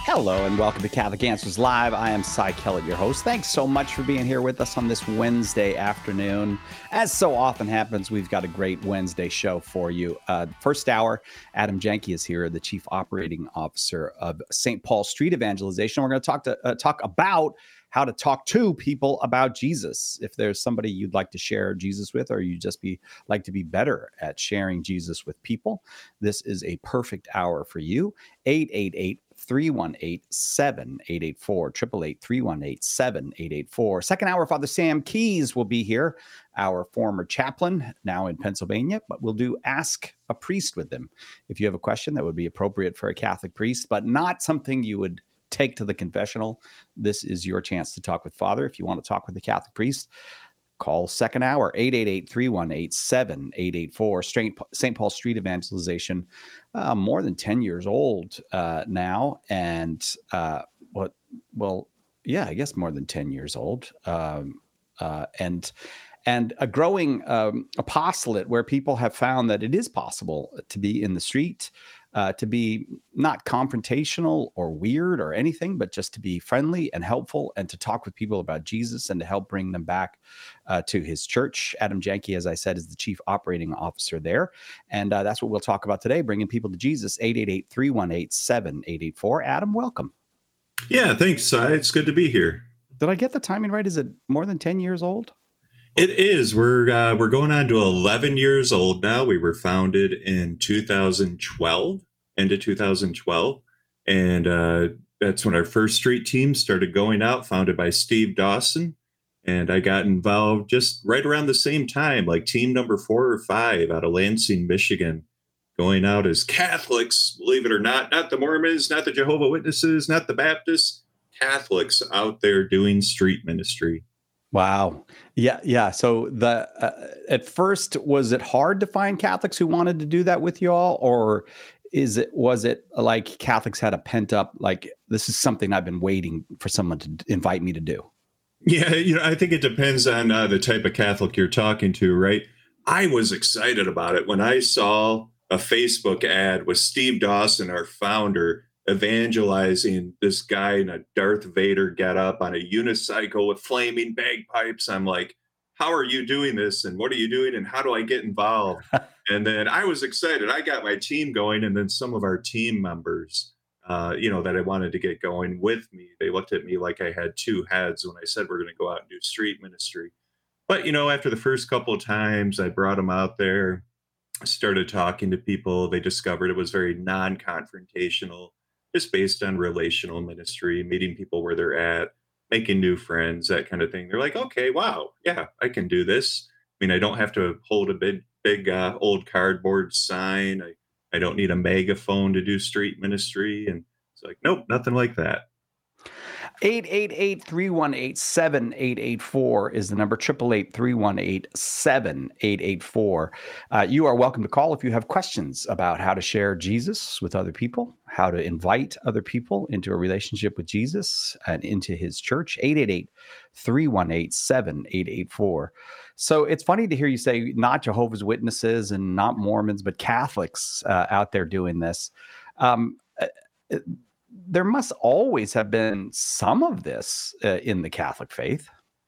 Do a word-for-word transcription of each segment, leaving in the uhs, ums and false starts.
Hello and welcome to Catholic Answers Live. I am Cy Kellett, your host. Thanks so much for being here with us on this Wednesday afternoon. As so often happens, we've got a great Wednesday show for you. Uh, first hour, Adam Janke is here, the Chief Operating Officer of Saint Paul Street Evangelization. We're going to talk to uh, talk about how to talk to people about Jesus. If there's somebody you'd like to share Jesus with, or you just be like to be better at sharing Jesus with people, this is a perfect hour for you. eight eight eight, three one eight, seven eight eight four, eight eight eight, three one eight, seven eight eight four. Second hour, Father Sam Keys will be here, our former chaplain, now in Pennsylvania, but we'll do Ask a Priest with him. If you have a question that would be appropriate for a Catholic priest, but not something you would take to the confessional, this is your chance to talk with Father. If you want to talk with the Catholic priest, call second hour, eight eight eight, three one eight, seven eight eight four. Saint Paul Street Evangelization, uh, more than ten years old uh, now. And uh, what, well, yeah, I guess more than ten years old. Um, uh, and and a growing um, apostolate where people have found that it is possible to be in the street, Uh, to be not confrontational or weird or anything, but just to be friendly and helpful and to talk with people about Jesus and to help bring them back uh, to his church. Adam Janke, as I said, is the Chief Operating Officer there. And uh, that's what we'll talk about today, bringing people to Jesus. eight eight eight, three one eight, seven eight eight four. Adam, welcome. Yeah, thanks, Cy. It's good to be here. Did I get the timing right? Is it more than ten years old? It is. We're uh, we're going on to eleven years old now. We were founded in two thousand twelve, end of two thousand twelve, and uh, that's when our first street team started going out, founded by Steve Dawson, and I got involved just right around the same time, like team number four or five out of Lansing, Michigan, going out as Catholics, believe it or not, not the Mormons, not the Jehovah's Witnesses, not the Baptists, Catholics out there doing street ministry. Wow. Yeah. Yeah. So the, uh, at first, was it hard to find Catholics who wanted to do that with you all? Or is it, was it like Catholics had a pent up, like, this is something I've been waiting for someone to invite me to do? Yeah. You know, I think it depends on uh, the type of Catholic you're talking to, right? I was excited about it when I saw a Facebook ad with Steve Dawson, our founder, evangelizing this guy in a Darth Vader getup on a unicycle with flaming bagpipes. I'm like, how are you doing this? And what are you doing? And how do I get involved? And then I was excited. I got my team going. And then some of our team members, uh, you know, that I wanted to get going with me, they looked at me like I had two heads when I said, we're going to go out and do street ministry. But, you know, after the first couple of times I brought them out there, started talking to people, they discovered it was very non-confrontational, just based on relational ministry, meeting people where they're at, making new friends, that kind of thing. They're like, okay, wow, yeah, I can do this. I mean, I don't have to hold a big, big uh, old cardboard sign. I, I don't need a megaphone to do street ministry. And it's like, nope, nothing like that. eight eight eight, three one eight, seven eight eight four is the number. eight eight eight, three one eight, seven eight eight four. Uh, you are welcome to call if you have questions about how to share Jesus with other people, how to invite other people into a relationship with Jesus and into his church. eight eight eight, three one eight, seven eight eight four. So it's funny to hear you say not Jehovah's Witnesses and not Mormons, but Catholics uh, out there doing this. Um, it, There must always have been some of this uh, in the Catholic faith.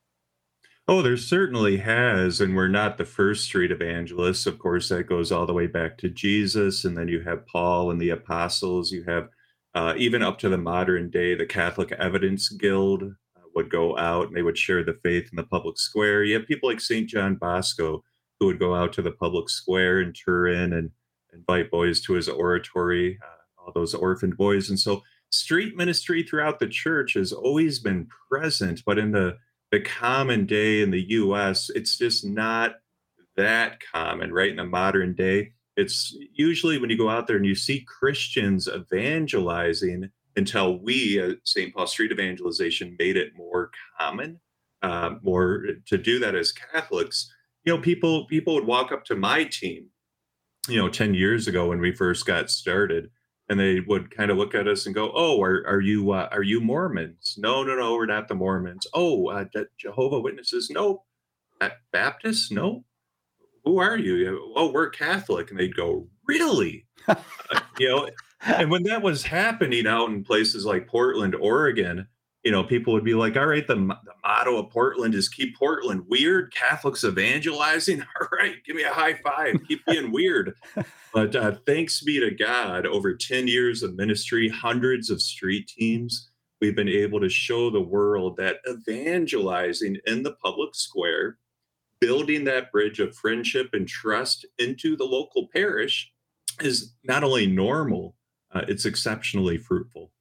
Oh, there certainly has. And we're not the first street evangelists. Of course, that goes all the way back to Jesus. And then you have Paul and the apostles. You have uh, even up to the modern day, the Catholic Evidence Guild uh, would go out and they would share the faith in the public square. You have people like Saint John Bosco who would go out to the public square in Turin and invite boys to his oratory, uh, all those orphaned boys. And so street ministry throughout the church has always been present, but in the, the common day in the U S, it's just not that common, right? In the modern day, it's usually when you go out there and you see Christians evangelizing until we at Saint Paul Street Evangelization made it more common, uh, more to do that as Catholics. You know, people people would walk up to my team, you know, ten years ago when we first got started, and they would kind of look at us and go, "Oh, are are you uh, are you Mormons? No, no, no, we're not the Mormons. Oh, uh, Jehovah's Witnesses? No. Baptists? No. Who are you? Oh, we're Catholic." And they'd go, "Really?" uh, you know, And when that was happening out in places like Portland, Oregon, you know, people would be like, all right, the, mo- the motto of Portland is keep Portland weird. Catholics evangelizing. All right, give me a high five. Keep being weird. But uh, thanks be to God, over ten years of ministry, hundreds of street teams, we've been able to show the world that evangelizing in the public square, building that bridge of friendship and trust into the local parish is not only normal, uh, it's exceptionally fruitful.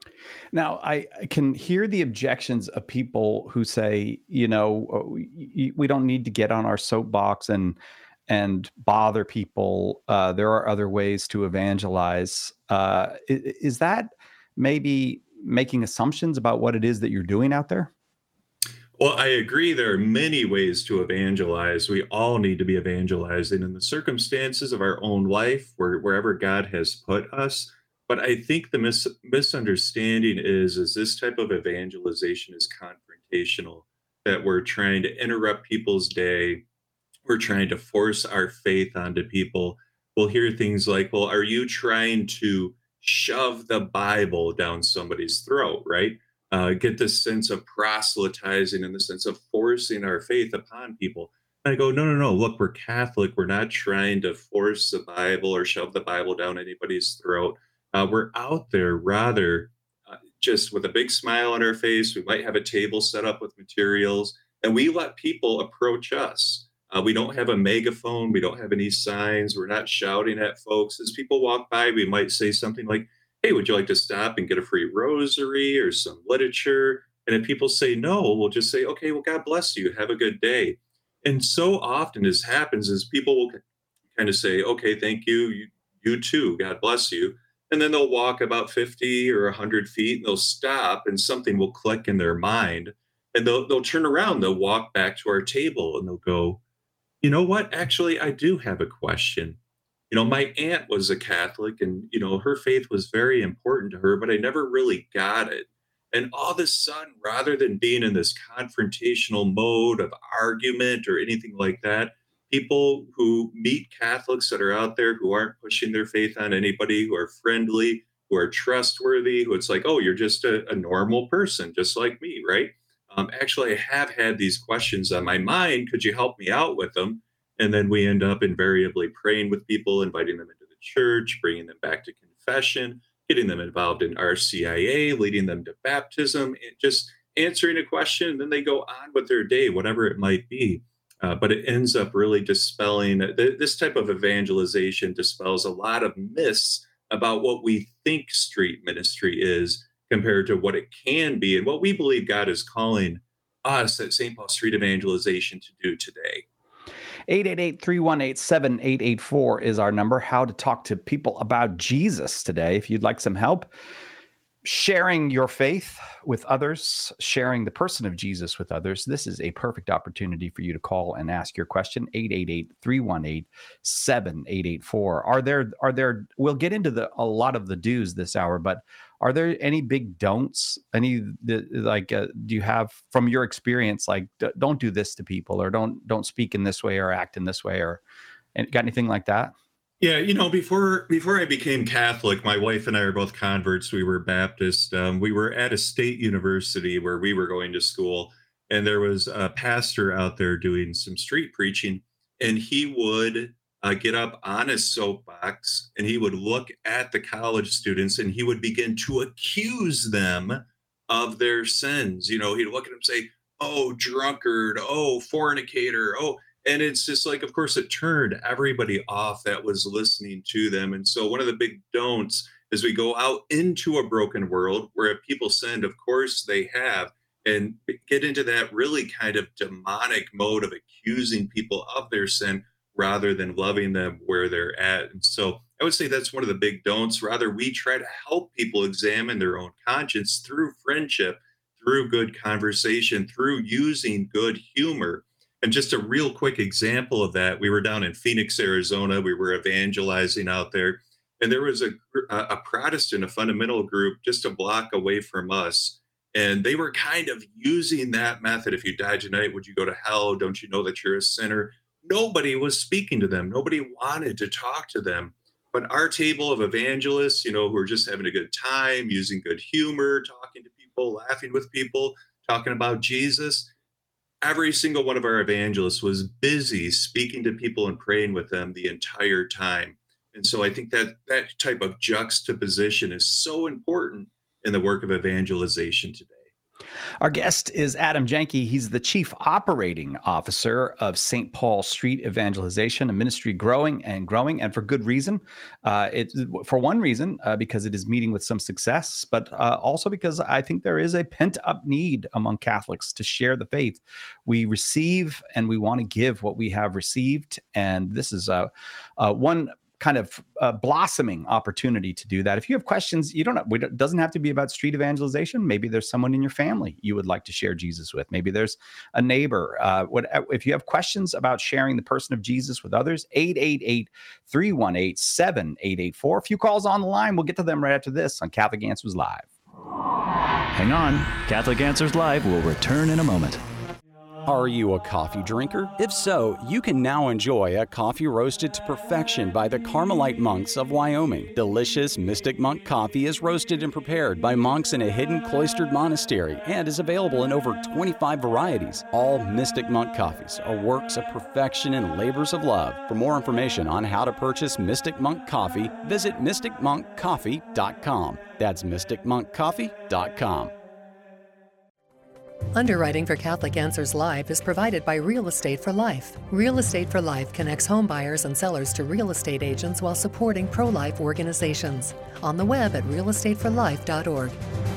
Now, I, I can hear the objections of people who say, you know, "Oh, y- we don't need to get on our soapbox and and bother people. Uh, there are other ways to evangelize. Uh, i- is that maybe making assumptions about what it is that you're doing out there? Well, I agree. There are many ways to evangelize. We all need to be evangelizing in the circumstances of our own life, where, wherever God has put us. But I think the mis- misunderstanding is, is this type of evangelization is confrontational, that we're trying to interrupt people's day. We're trying to force our faith onto people. We'll hear things like, well, are you trying to shove the Bible down somebody's throat, right? Uh, get this sense of proselytizing and the sense of forcing our faith upon people. And I go, no, no, no. Look, we're Catholic. We're not trying to force the Bible or shove the Bible down anybody's throat. Uh, we're out there rather uh, just with a big smile on our face. We might have a table set up with materials, and we let people approach us. Uh, we don't have a megaphone. We don't have any signs. We're not shouting at folks. As people walk by, we might say something like, hey, would you like to stop and get a free rosary or some literature? And if people say no, we'll just say, okay, well, God bless you. Have a good day. And so often as happens is people will kind of say, okay, thank you. You, you too. God bless you. And then they'll walk about fifty or one hundred feet and they'll stop and something will click in their mind. And they'll, they'll turn around, they'll walk back to our table and they'll go, you know what? Actually, I do have a question. You know, my aunt was a Catholic and, you know, her faith was very important to her, but I never really got it. And all of a sudden, rather than being in this confrontational mode of argument or anything like that, people who meet Catholics that are out there who aren't pushing their faith on anybody, who are friendly, who are trustworthy, who it's like, oh, you're just a, a normal person, just like me, right? Um, actually, I have had these questions on my mind. Could you help me out with them? And then we end up invariably praying with people, inviting them into the church, bringing them back to confession, getting them involved in R C I A, leading them to baptism, and just answering a question. And then they go on with their day, whatever it might be. Uh, but it ends up really dispelling th- this type of evangelization dispels a lot of myths about what we think street ministry is compared to what it can be and what we believe God is calling us at Saint Paul Street Evangelization to do today. eight eight eight, three one eight, seven eight eight four is our number. How to talk to people about Jesus today. If you'd like some help sharing your faith with others, sharing the person of Jesus with others, this is a perfect opportunity for you to call and ask your question. eight eight eight, three one eight, seven eight eight four. Are there, are there, we'll get into the, a lot of the do's this hour, but are there any big don'ts? Any, the, like, uh, do you have from your experience, like, d- don't do this to people, or don't, don't speak in this way or act in this way, or and got anything like that? Yeah, you know, before before I became Catholic, my wife and I are both converts. We were Baptist. Um, we were at a state university where we were going to school, and there was a pastor out there doing some street preaching, and he would uh, get up on his soapbox and he would look at the college students and he would begin to accuse them of their sins. You know, he'd look at them and say, "Oh, drunkard! Oh, fornicator! Oh." And it's just like, of course, it turned everybody off that was listening to them. And so one of the big don'ts is we go out into a broken world where if people sinned, of course they have, and get into that really kind of demonic mode of accusing people of their sin rather than loving them where they're at. And so I would say that's one of the big don'ts. Rather, we try to help people examine their own conscience through friendship, through good conversation, through using good humor. And just a real quick example of that, we were down in Phoenix, Arizona. We were evangelizing out there, and there was a, a Protestant, a fundamental group just a block away from us. And they were kind of using that method. If you die tonight, would you go to hell? Don't you know that you're a sinner? Nobody was speaking to them. Nobody wanted to talk to them. But our table of evangelists, you know, who are just having a good time, using good humor, talking to people, laughing with people, talking about Jesus, every single one of our evangelists was busy speaking to people and praying with them the entire time. And so I think that that type of juxtaposition is so important in the work of evangelization today. Our guest is Adam Janke. He's the Chief Operating Officer of Saint Paul Street Evangelization, a ministry growing and growing, and for good reason. Uh, it, for one reason, uh, because it is meeting with some success, but uh, also because I think there is a pent-up need among Catholics to share the faith. We receive and we want to give what we have received, and this is uh, uh, one kind of uh, blossoming opportunity to do that. If you have questions, you don't have, it doesn't have to be about street evangelization. Maybe there's someone in your family you would like to share Jesus with. Maybe there's a neighbor. Uh, what, if you have questions about sharing the person of Jesus with others, eight eight eight, three one eight, seven eight eight four. A few calls on the line. We'll get to them right after this on Catholic Answers Live. Hang on. Catholic Answers Live will return in a moment. Are you a coffee drinker? If so, you can now enjoy a coffee roasted to perfection by the Carmelite monks of Wyoming. Delicious Mystic Monk coffee is roasted and prepared by monks in a hidden cloistered monastery and is available in over twenty-five varieties. All Mystic Monk coffees are works of perfection and labors of love. For more information on how to purchase Mystic Monk coffee, visit mystic monk coffee dot com. That's mystic monk coffee dot com. Underwriting for Catholic Answers Live is provided by Real Estate for Life. Real Estate for Life connects home buyers and sellers to real estate agents while supporting pro-life organizations. On the web at real estate for life dot org.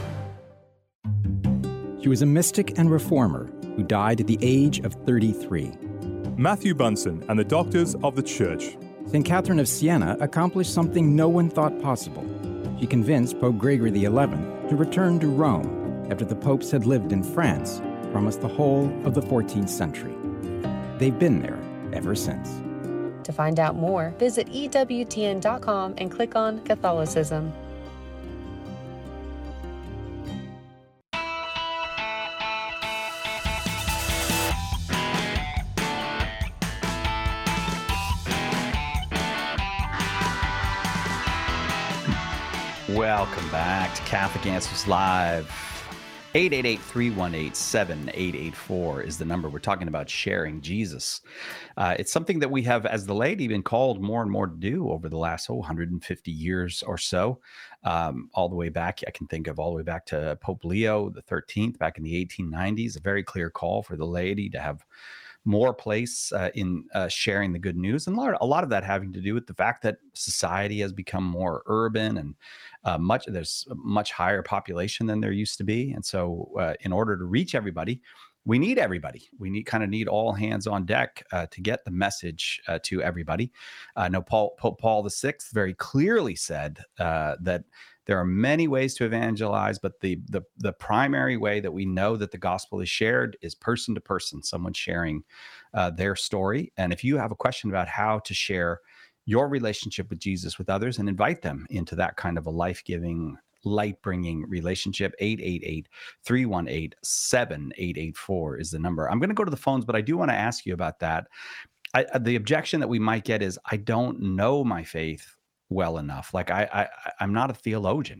She was a mystic and reformer who died at the age of thirty-three. Matthew Bunson and the Doctors of the Church. Saint Catherine of Siena accomplished something no one thought possible. She convinced Pope Gregory the eleventh to return to Rome after the popes had lived in France for almost the whole of the fourteenth century. They've been there ever since. To find out more, visit E W T N dot com and click on Catholicism. Welcome back to Catholic Answers Live. eight eight eight, three one eight, seven eight eight four is the number. We're talking about sharing Jesus. Uh, it's something that we have, as the laity, been called more and more to do over the last oh, one hundred fifty years or so. Um, all the way back, I can think of all the way back to Pope Leo the thirteenth back in the eighteen nineties, a very clear call for the laity to have more place uh, in uh, sharing the good news. And a lot, a lot of that having to do with the fact that society has become more urban and uh, much there's a much higher population than there used to be. And so uh, in order to reach everybody, we need everybody. We need kind of need all hands on deck uh, to get the message uh, to everybody. I uh, know Paul, Pope Paul the sixth very clearly said uh, that there are many ways to evangelize, but the, the the primary way that we know that the gospel is shared is person to person, someone sharing uh, their story. And if you have a question about how to share your relationship with Jesus with others and invite them into that kind of a life-giving, light-bringing relationship, eight eight eight, three one eight, seven eight eight four is the number. I'm going to go to the phones, but I do want to ask you about that. I, the objection that we might get is, I don't know my faith well enough. Like I, I, I'm not a theologian.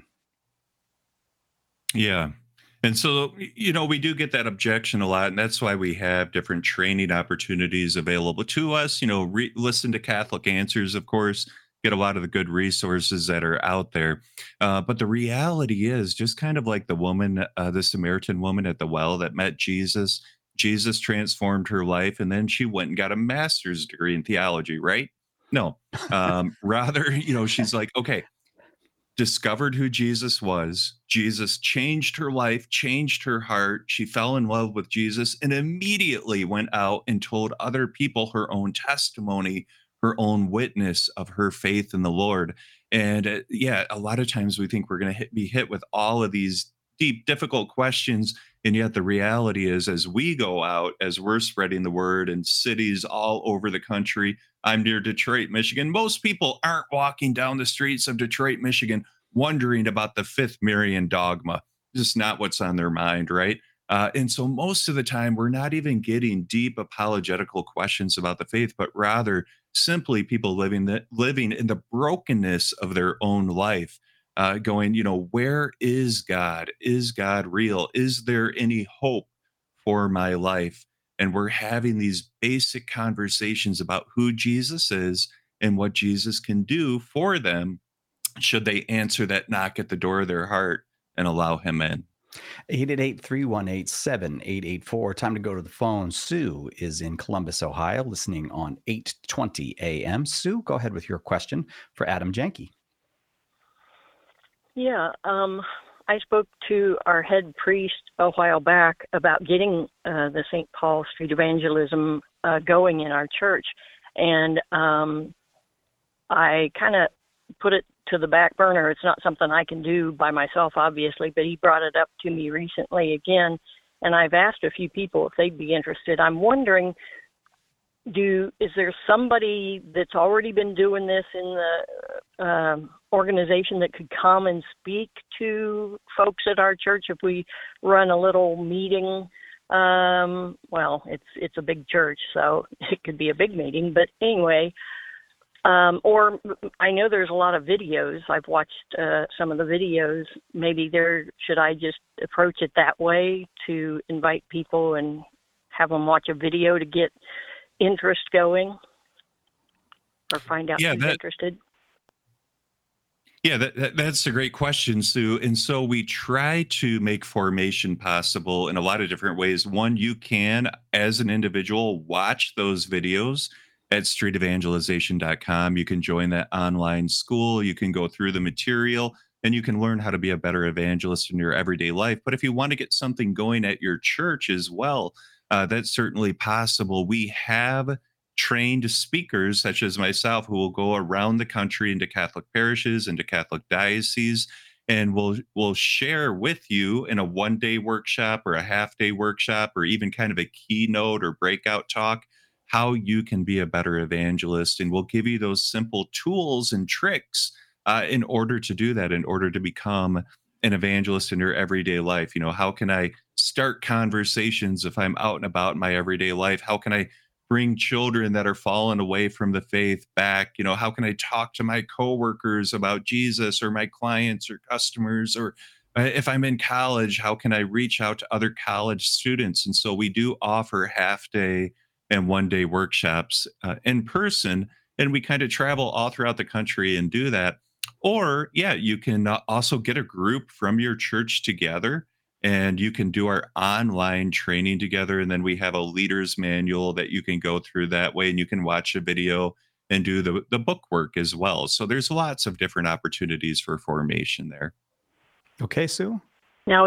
Yeah. And so, you know, we do get that objection a lot, and that's why we have different training opportunities available to us. You know, re- listen to Catholic Answers, of course, get a lot of the good resources that are out there. Uh, but the reality is, just kind of like the woman, uh, the Samaritan woman at the well that met Jesus, Jesus transformed her life, and then she went and got a master's degree in theology, right? No, um, rather, you know, she's like, okay, discovered who Jesus was. Jesus changed her life, changed her heart. She fell in love with Jesus and immediately went out and told other people her own testimony, her own witness of her faith in the Lord. And uh, yeah, a lot of times we think we're going to be hit with all of these deep, difficult questions. And yet the reality is, as we go out, as we're spreading the word in cities all over the country, I'm near Detroit, Michigan. Most people aren't walking down the streets of Detroit, Michigan, wondering about the fifth Marian dogma. Just not what's on their mind, right? Uh, and so most of the time, we're not even getting deep apologetical questions about the faith, but rather simply people living that living in the brokenness of their own life, uh, going, you know, where is God? Is God real? Is there any hope for my life? And we're having these basic conversations about who Jesus is and what Jesus can do for them should they answer that knock at the door of their heart and allow him in. eight eight eight, three one eight, seven eight eight four. Time to go to the phone. Sue is in Columbus, Ohio, listening on eight twenty a m. Sue, go ahead with your question for Adam Janke. Yeah, um, I spoke to our head priest a while back about getting uh, the Saint Paul Street Evangelism uh, going in our church, and um, I kind of put it to the back burner. It's not something I can do by myself, obviously, but he brought it up to me recently again, and I've asked a few people if they'd be interested. I'm wondering, do is there somebody that's already been doing this in the um, organization that could come and speak to folks at our church if we run a little meeting? Um, well, it's it's a big church, so it could be a big meeting, but anyway. Um, or I know there's a lot of videos. I've watched uh, some of the videos. Maybe there, should I just approach it that way to invite people and have them watch a video to get interest going or find out Yeah, who's that, interested? Yeah, that, that, that's a great question, Sue. And so we try to make formation possible in a lot of different ways. One, you can, as an individual, watch those videos at street evangelization dot com. You can join that online school. You can go through the material and you can learn how to be a better evangelist in your everyday life. But if you want to get something going at your church as well, uh, that's certainly possible. We have trained speakers such as myself who will go around the country into Catholic parishes, into Catholic dioceses, and we'll, we'll share with you in a one-day workshop or a half-day workshop or even kind of a keynote or breakout talk how you can be a better evangelist. And we'll give you those simple tools and tricks uh, in order to do that, in order to become an evangelist in your everyday life. You know, how can I start conversations if I'm out and about in my everyday life? How can I bring children that are fallen away from the faith back? You know, how can I talk to my coworkers about Jesus, or my clients or customers? Or uh, if I'm in college, how can I reach out to other college students? And so we do offer half day and one day workshops uh, in person, and we kind of travel all throughout the country and do that. Or yeah, you can uh, also get a group from your church together and you can do our online training together. And then we have a leader's manual that you can go through that way, and you can watch a video and do the, the book work as well. So there's lots of different opportunities for formation there. Okay, Sue? Now,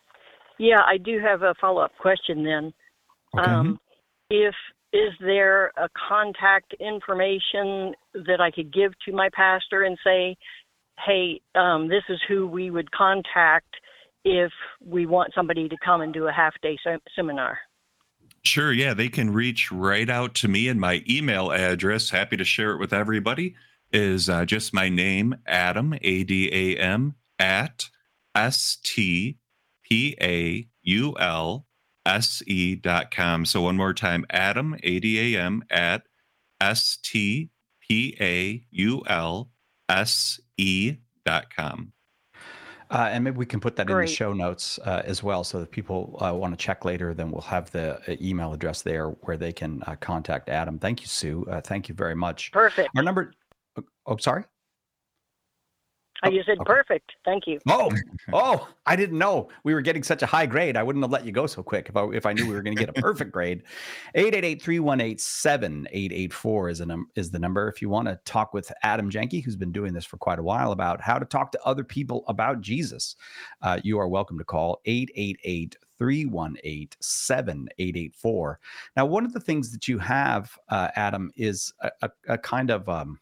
yeah, I do have a follow-up question then. Okay. Um, if is there a contact information that I could give to my pastor and say, hey, um, this is who we would contact if we want somebody to come and do a half-day se- seminar? Sure, yeah, they can reach right out to me, and my email address, happy to share it with everybody, is uh, just my name, Adam, A D A M, at S T P A U L S E dot com. So one more time, Adam, A D A M, at S T P A U L S E dot com. Uh, and maybe we can put that Great. in the show notes uh, as well, so that people uh, want to check later. Then we'll have the uh, email address there where they can uh, contact Adam. Thank you, Sue. Uh, thank you very much. Perfect. Our number. Oh, sorry. Oh, you said okay. Perfect. Thank you. Oh, oh! I didn't know we were getting such a high grade. I wouldn't have let you go so quick if I if I knew we were going to get a perfect grade. eight eight eight, three one eight, seven eight eight four is a num- is the number if you want to talk with Adam Janke, who's been doing this for quite a while, about how to talk to other people about Jesus. Uh, you are welcome to call eight eight eight, three one eight, seven eight eight four. Now, one of the things that you have, uh, Adam, is a, a, a kind of um,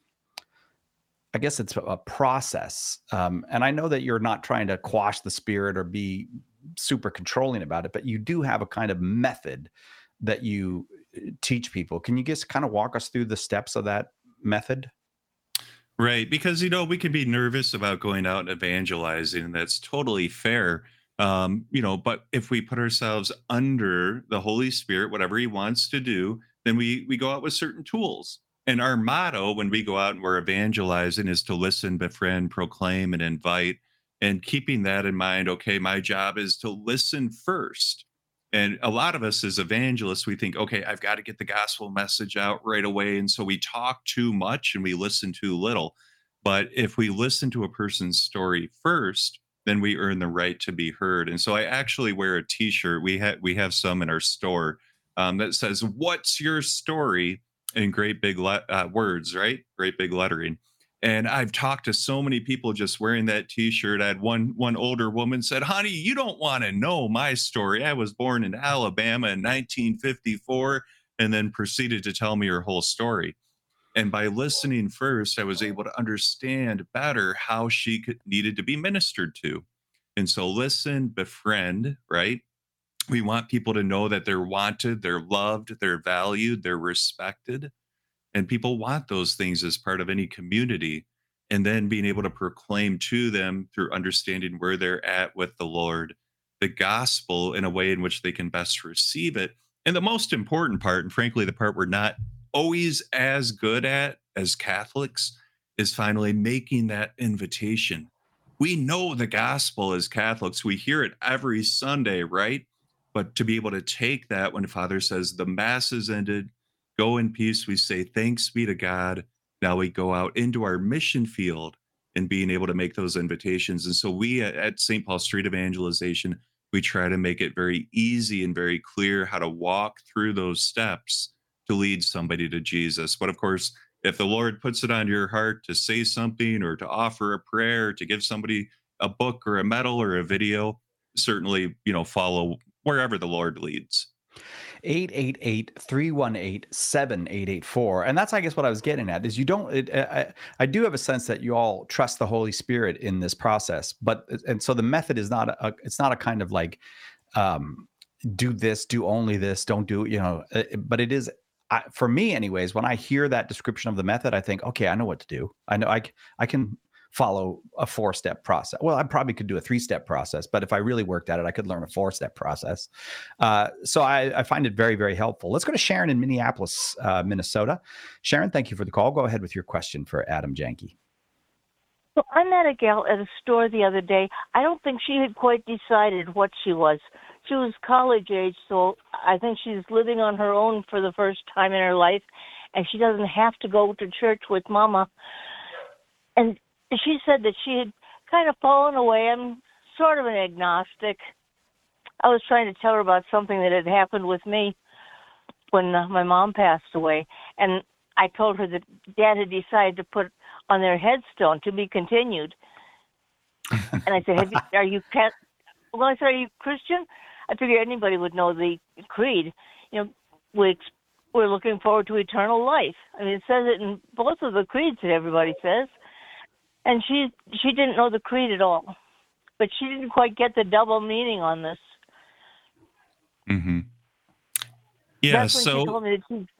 I guess it's a process. Um, and I know that you're not trying to quash the spirit or be super controlling about it, but you do have a kind of method that you teach people. Can you just kind of walk us through the steps of that method? Right. Because, you know, we can be nervous about going out and evangelizing, and that's totally fair. Um, you know, but if we put ourselves under the Holy Spirit, whatever he wants to do, then we, we go out with certain tools. And our motto when we go out and we're evangelizing is to listen, befriend, proclaim, and invite. And keeping that in mind, okay, my job is to listen first. And a lot of us as evangelists, we think, okay, I've got to get the gospel message out right away. And so we talk too much and we listen too little. But if we listen to a person's story first, then we earn the right to be heard. And so I actually wear a T-shirt. We have we have some in our store um, that says, "What's your story?" in great big le- uh, words, right? Great big lettering. And I've talked to so many people just wearing that T-shirt. I had one one older woman said, "Honey, you don't want to know my story. I was born in Alabama in nineteen fifty-four," and then proceeded to tell me her whole story. And by listening first, I was able to understand better how she could, needed to be ministered to. And so listen, befriend, right? We want people to know that they're wanted, they're loved, they're valued, they're respected. And people want those things as part of any community. And then being able to proclaim to them through understanding where they're at with the Lord, the gospel in a way in which they can best receive it. And the most important part, and frankly, the part we're not always as good at as Catholics, is finally making that invitation. We know the gospel as Catholics. We hear it every Sunday, right? But to be able to take that when Father says the Mass is ended, go in peace, we say, thanks be to God. Now we go out into our mission field and being able to make those invitations. And so we at Saint Paul Street Evangelization, we try to make it very easy and very clear how to walk through those steps to lead somebody to Jesus. But of course, if the Lord puts it on your heart to say something or to offer a prayer, to give somebody a book or a medal or a video, certainly, you know, follow wherever the Lord leads. eight eight eight, three one eight, seven eight eight four. And that's, I guess, what I was getting at is you don't, it, I, I do have a sense that you all trust the Holy Spirit in this process, but, and so the method is not a, it's not a kind of like, um, do this, do only this, don't do, you know, but it is, I, for me anyways, when I hear that description of the method, I think, okay, I know what to do. I know I, I can follow a four-step process. Well, I probably could do a three-step process, but if I really worked at it, I could learn a four-step process. Uh, so I, I find it very, very helpful. Let's go to Sharon in Minneapolis, uh, Minnesota. Sharon, thank you for the call. Go ahead with your question for Adam Janke. So I met a gal at a store the other day. I don't think she had quite decided what she was. She was college age, so I think she's living on her own for the first time in her life, and she doesn't have to go to church with Mama. And she said that she had kind of fallen away. I'm sort of an agnostic. I was trying to tell her about something that had happened with me when uh, my mom passed away, and I told her that Dad had decided to put on their headstone to be continued. And I said, Have you, are you cat? Well, I said, are you Christian? I figured anybody would know the creed. You know, we, we're looking forward to eternal life. I mean, it says it in both of the creeds that everybody says. And she she didn't know the creed at all. But she didn't quite get the double meaning on this. Mm-hmm. Yeah, That's when so... she told me that she,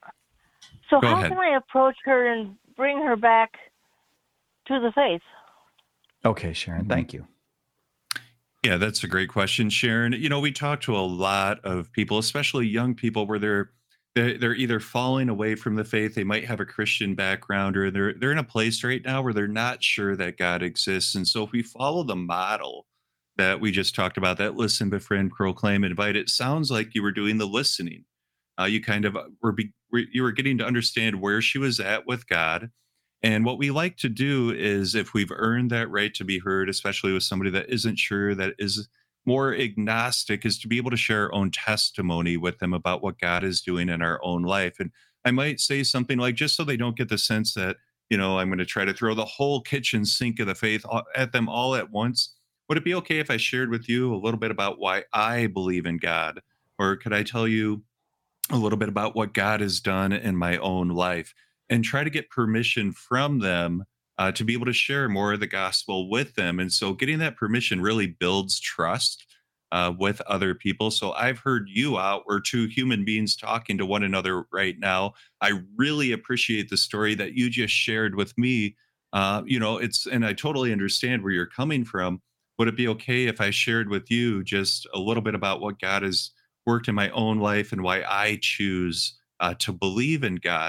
so Go how ahead. can I approach her and bring her back to the faith? Okay, Sharon, thank you. Yeah, that's a great question, Sharon. You know, we talk to a lot of people, especially young people, where they're they're, they're either falling away from the faith, they might have a Christian background, or they're they're in a place right now where they're not sure that God exists. And so if we follow the model that we just talked about, that listen, befriend, proclaim, invite, it sounds like you were doing the listening. Uh, you kind of were, be, you were getting to understand where she was at with God. And what we like to do is, if we've earned that right to be heard, especially with somebody that isn't sure, that is more agnostic, is to be able to share our own testimony with them about what God is doing in our own life. And I might say something like, just so they don't get the sense that, you know, I'm going to try to throw the whole kitchen sink of the faith at them all at once. Would it be okay if I shared with you a little bit about why I believe in God? Or could I tell you a little bit about what God has done in my own life? And try to get permission from them uh, to be able to share more of the gospel with them. And so getting that permission really builds trust uh, with other people. So I've heard you out. We're two human beings talking to one another right now. I really appreciate the story that you just shared with me. Uh, you know, it's, and I totally understand where you're coming from. Would it be okay if I shared with you just a little bit about what God has worked in my own life and why I choose uh, to believe in God?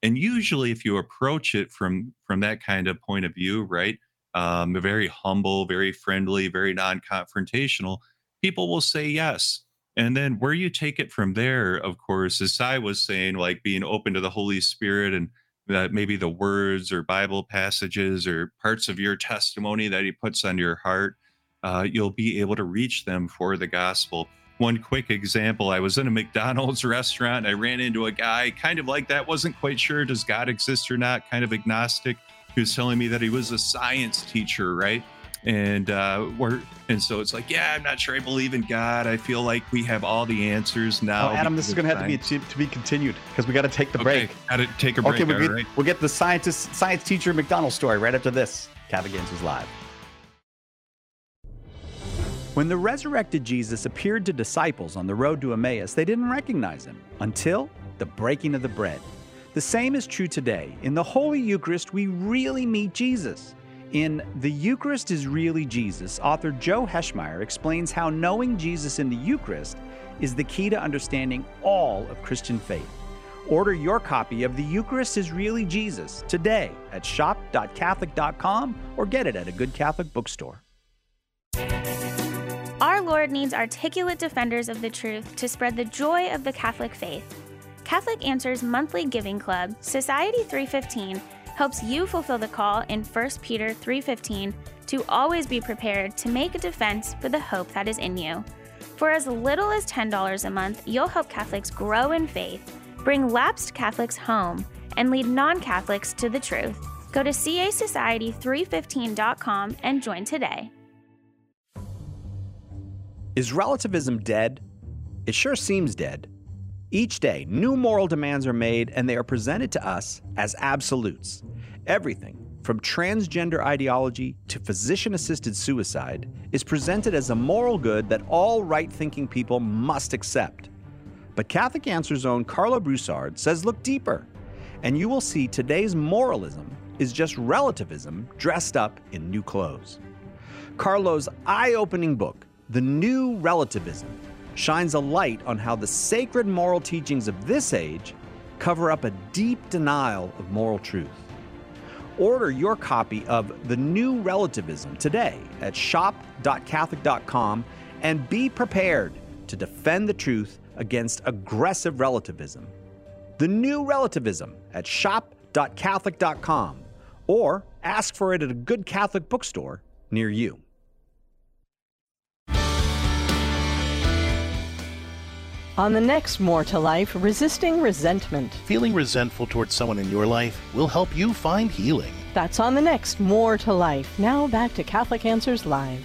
And usually if you approach it from from that kind of point of view, right, um, very humble, very friendly, very non-confrontational, people will say yes. And then where you take it from there, of course, as I was saying, like being open to the Holy Spirit and that maybe the words or Bible passages or parts of your testimony that he puts on your heart, uh, you'll be able to reach them for the gospel. One quick example, I was in a McDonald's restaurant and I ran into a guy kind of like that, wasn't quite sure, does God exist or not, kind of agnostic. He was telling me that he was a science teacher, right? And uh, we're and so it's like, yeah, I'm not sure I believe in God. I feel like we have all the answers now. Oh, Adam, this is going to have to be to, to be continued because we got to take the okay, break. Got to take a break. Okay, we'll get, right. we'll get the scientist, science teacher McDonald's story right after this. Catholic Answers Live. When the resurrected Jesus appeared to disciples on the road to Emmaus, they didn't recognize him until the breaking of the bread. The same is true today. In the Holy Eucharist, we really meet Jesus. In The Eucharist is Really Jesus, author Joe Heschmeyer explains how knowing Jesus in the Eucharist is the key to understanding all of Christian faith. Order your copy of The Eucharist is Really Jesus today at shop dot catholic dot com or get it at a good Catholic bookstore. Our Lord needs articulate defenders of the truth to spread the joy of the Catholic faith. Catholic Answers monthly giving club, Society three fifteen, helps you fulfill the call in First Peter three fifteen to always be prepared to make a defense for the hope that is in you. For as little as ten dollars a month, you'll help Catholics grow in faith, bring lapsed Catholics home, and lead non-Catholics to the truth. Go to C A society three fifteen dot com and join today. Is relativism dead? It sure seems dead. Each day, new moral demands are made and they are presented to us as absolutes. Everything, from transgender ideology to physician-assisted suicide, is presented as a moral good that all right-thinking people must accept. But Catholic Answers' own Carlo Broussard says look deeper, and you will see today's moralism is just relativism dressed up in new clothes. Carlo's eye-opening book, The New Relativism, shines a light on how the sacred moral teachings of this age cover up a deep denial of moral truth. Order your copy of The New Relativism today at shop dot catholic dot com and be prepared to defend the truth against aggressive relativism. The New Relativism at shop dot catholic dot com or ask for it at a good Catholic bookstore near you. On the next More to Life, resisting resentment. Feeling resentful towards someone in your life will help you find healing. That's on the next More to Life. Now back to Catholic Answers Live.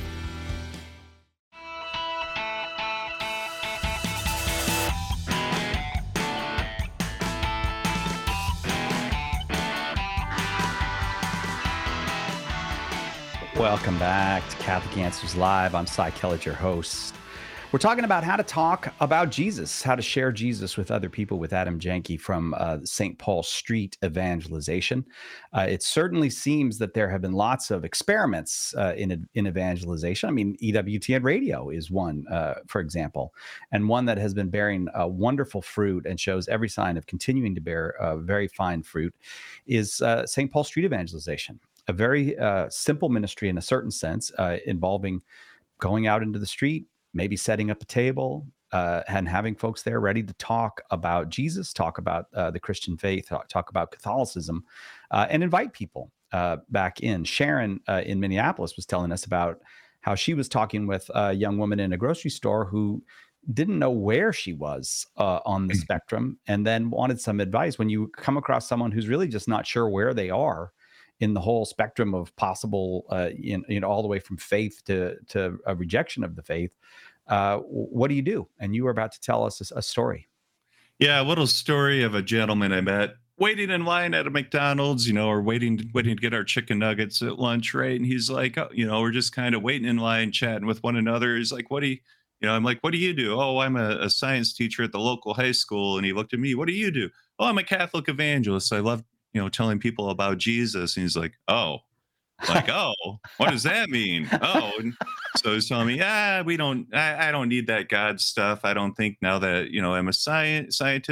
Welcome back to Catholic Answers Live. I'm Cy Kellett, your host. We're talking about how to talk about Jesus, how to share Jesus with other people with Adam Janke from uh, Saint Paul Street Evangelization. Uh, it certainly seems that there have been lots of experiments uh, in, in evangelization. I mean, E W T N Radio is one, uh, for example, and one that has been bearing uh, wonderful fruit and shows every sign of continuing to bear uh, very fine fruit is uh, Saint Paul Street Evangelization, a very uh, simple ministry in a certain sense, uh, involving going out into the street, maybe setting up a table uh, and having folks there ready to talk about Jesus, talk about uh, the Christian faith, talk, talk about Catholicism, uh, and invite people uh, back in. Sharon uh, in Minneapolis was telling us about how she was talking with a young woman in a grocery store who didn't know where she was uh, on the spectrum and then wanted some advice. When you come across someone who's really just not sure where they are in the whole spectrum of possible, uh, you, you know, all the way from faith to to a rejection of the faith. Uh, what do you do? And you were about to tell us a, a story. Yeah, a little story of a gentleman I met waiting in line at a McDonald's, you know, or waiting waiting to get our chicken nuggets at lunch, right? And he's like, oh, you know, we're just kind of waiting in line, chatting with one another. He's like, what do you, you know, I'm like, what do you do? Oh, I'm a, a science teacher at the local high school. And he looked at me, what do you do? Oh, I'm a Catholic evangelist. I love you know, telling people about Jesus. And he's like, oh, like, oh, what does that mean? Oh, and so he's telling me, yeah, we don't, I, I don't need that God stuff. I don't think now that, you know, I'm a science scientist,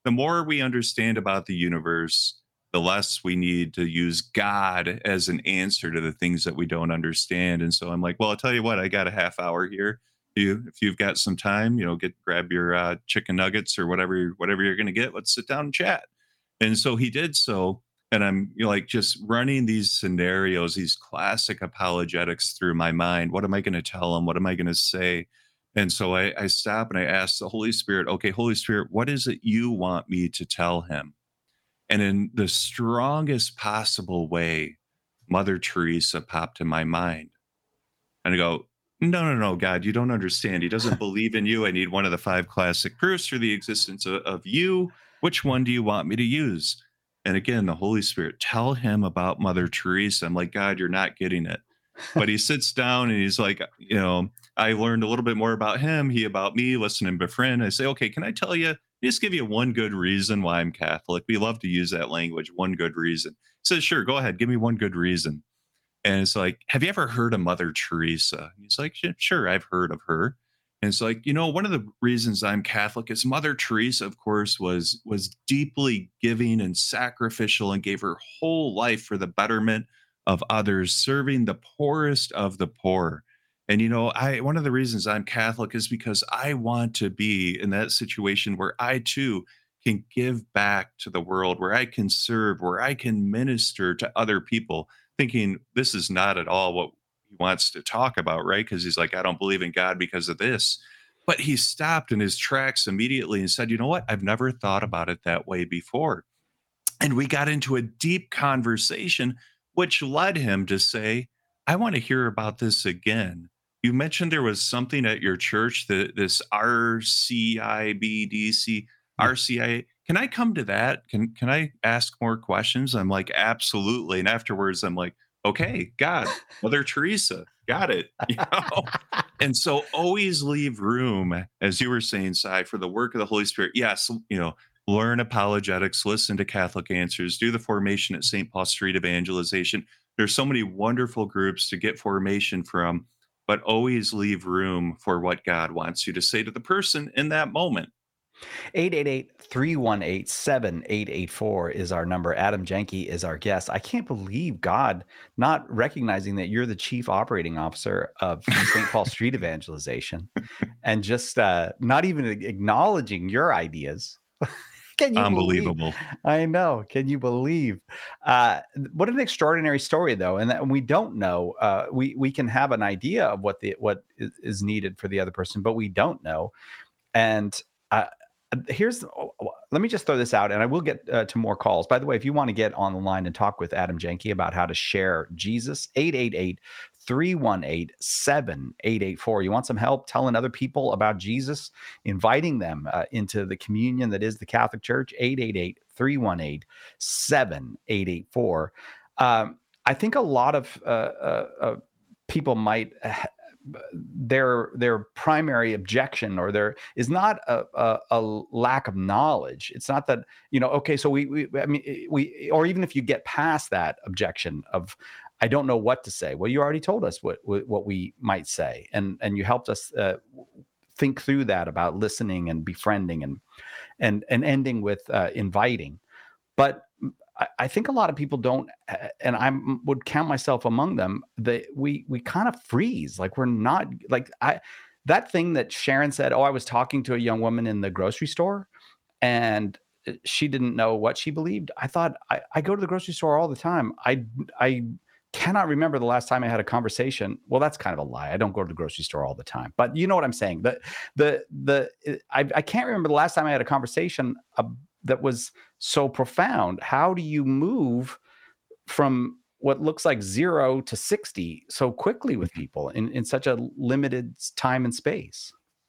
the more we understand about the universe, the less we need to use God as an answer to the things that we don't understand. And so I'm like, well, I'll tell you what, I got a half hour here. You, if you've got some time, you know, get grab your uh, chicken nuggets or whatever, whatever you're going to get. Let's sit down and chat. And so he did so. And I'm you know, like just running these scenarios, these classic apologetics through my mind. What am I going to tell him? What am I going to say? And so I, I stop and I ask the Holy Spirit, okay, Holy Spirit, what is it you want me to tell him? And in the strongest possible way, Mother Teresa popped in my mind. And I go, no, no, no, God, you don't understand. He doesn't believe in you. I need one of the five classic proofs for the existence of, of you. Which one do you want me to use? And again, the Holy Spirit, tell him about Mother Teresa. I'm like, God, you're not getting it. But he sits down and he's like, you know, I learned a little bit more about him, he about me, listen and befriend. I say, okay, can I tell you, just give you one good reason why I'm Catholic? We love to use that language, one good reason. He says, sure, go ahead, give me one good reason. And it's like, have you ever heard of Mother Teresa? He's like, sure, I've heard of her. And it's like, you know, one of the reasons I'm Catholic is Mother Teresa, of course, was was deeply giving and sacrificial and gave her whole life for the betterment of others, serving the poorest of the poor. And, you know, I one of the reasons I'm Catholic is because I want to be in that situation where I, too, can give back to the world, where I can serve, where I can minister to other people, thinking this is not at all what he wants to talk about, right? Because he's like, I don't believe in God because of this. But he stopped in his tracks immediately and said, you know what? I've never thought about it that way before. And we got into a deep conversation, which led him to say, I want to hear about this again. You mentioned there was something at your church, that this R C I B D C, R C I A. Can I come to that? Can can I ask more questions? I'm like, absolutely. And afterwards, I'm like, okay, God, Mother Teresa, got it. You know? And so always leave room, as you were saying, Cy, for the work of the Holy Spirit. Yes, you know, learn apologetics, listen to Catholic Answers, do the formation at Saint Paul Street Evangelization. There's so many wonderful groups to get formation from, but always leave room for what God wants you to say to the person in that moment. eight eight eight, three one eight, seven eight eight four is our number. Adam Jenke is our guest. I can't believe God not recognizing that you're the chief operating officer of Saint Paul Street Evangelization and just uh, not even acknowledging your ideas. Can you Unbelievable. Believe? I know. Can you believe? Uh, what an extraordinary story, though. And that we don't know. Uh, we we can have an idea of what the what is needed for the other person, but we don't know. And uh, here's let me just throw this out, and I will get uh, to more calls. By the way, if you want to get on the line and talk with Adam Jenke about how to share Jesus, eight eight eight, three one eight, seven eight eight four. You want some help telling other people about Jesus, inviting them uh, into the communion that is the Catholic Church, eight eight eight, three one eight, seven eight eight four. Um, I think a lot of uh, uh, uh, people might uh, their their primary objection or there is not a, a, a lack of knowledge. It's not that, you know, okay, so we, we I mean, we, or even if you get past that objection of, I don't know what to say. Well, you already told us what, what we might say. And, and you helped us uh, think through that about listening and befriending and, and, and ending with uh, inviting. But I think a lot of people don't, and I would count myself among them, that we we kind of freeze. Like we're not like I that thing that Sharon said, oh, I was talking to a young woman in the grocery store and she didn't know what she believed. I thought I, I go to the grocery store all the time. I I cannot remember the last time I had a conversation. Well, that's kind of a lie. I don't go to the grocery store all the time, but you know what I'm saying. The the the I, I can't remember the last time I had a conversation uh, that was so profound. How do you move from what looks like zero to sixty so quickly with people in, in such a limited time and space?